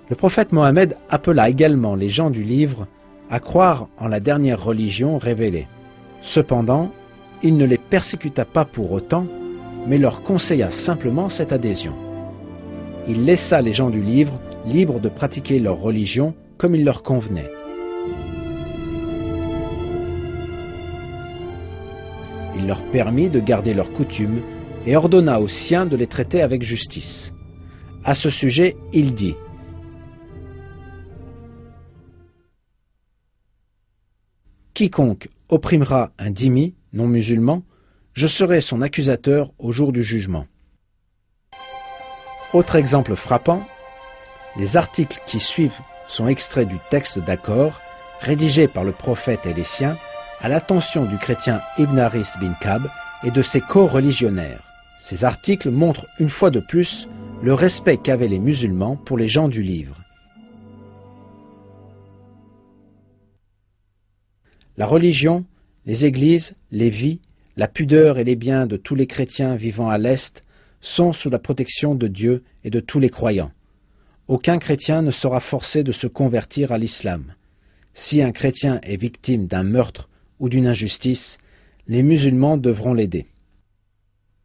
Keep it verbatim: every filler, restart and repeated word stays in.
Le prophète Mohammed appela également les gens du livre à croire en la dernière religion révélée. Cependant, il ne les persécuta pas pour autant, mais leur conseilla simplement cette adhésion. Il laissa les gens du livre libres de pratiquer leur religion comme il leur convenait. Il leur permit de garder leurs coutumes et ordonna aux siens de les traiter avec justice. À ce sujet, il dit : « Quiconque opprimera un dhimmi non musulman, je serai son accusateur au jour du jugement. » Autre exemple frappant, les articles qui suivent sont extraits du texte d'accord rédigé par le prophète et les siens à l'attention du chrétien Ibn Haris bin Kab et de ses co-religionnaires. Ces articles montrent une fois de plus le respect qu'avaient les musulmans pour les gens du livre. La religion, les églises, les vies, la pudeur et les biens de tous les chrétiens vivant à l'Est sont sous la protection de Dieu et de tous les croyants. Aucun chrétien ne sera forcé de se convertir à l'islam. Si un chrétien est victime d'un meurtre ou d'une injustice, les musulmans devront l'aider.